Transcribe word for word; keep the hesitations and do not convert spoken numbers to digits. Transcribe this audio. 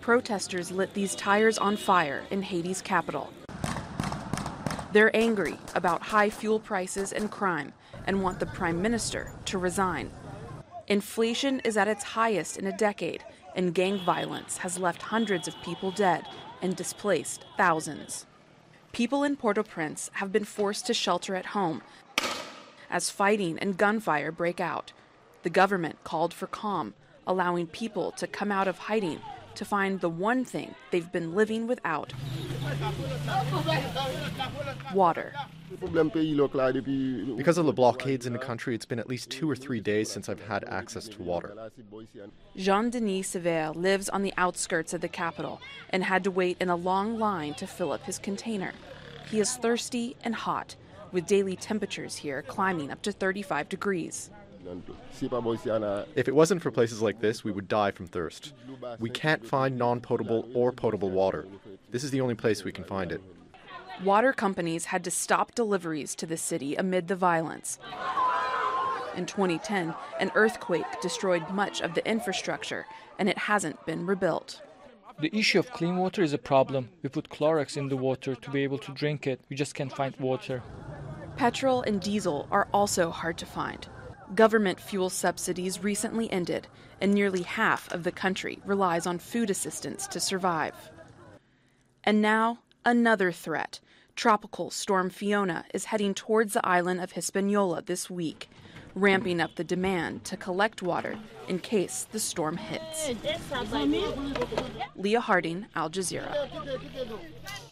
protesters lit these tires on fire in Haiti's capital. They're angry about high fuel prices and crime and want the prime minister to resign. Inflation is at its highest in a decade, and gang violence has left hundreds of people dead and displaced thousands. People in Port-au-Prince have been forced to shelter at home as fighting and gunfire break out. The government called for calm, allowing people to come out of hiding to find the one thing they've been living without: water. Because of the blockades in the country, it's been at least two or three days since I've had access to water. Jean-Denis Sever lives on the outskirts of the capital and had to wait in a long line to fill up his container. He is thirsty and hot, with daily temperatures here climbing up to thirty-five degrees. If it wasn't for places like this, we would die from thirst. We can't find non-potable or potable water. This is the only place we can find it. Water companies had to stop deliveries to the city amid the violence. In twenty ten, an earthquake destroyed much of the infrastructure, and it hasn't been rebuilt. The issue of clean water is a problem. We put Clorox in the water to be able to drink it. We just can't find water. Petrol and diesel are also hard to find. Government fuel subsidies recently ended, and nearly half of the country relies on food assistance to survive. And now, another threat. Tropical storm Fiona is heading towards the island of Hispaniola this week, ramping up the demand to collect water in case the storm hits. Leah Harding, Al Jazeera.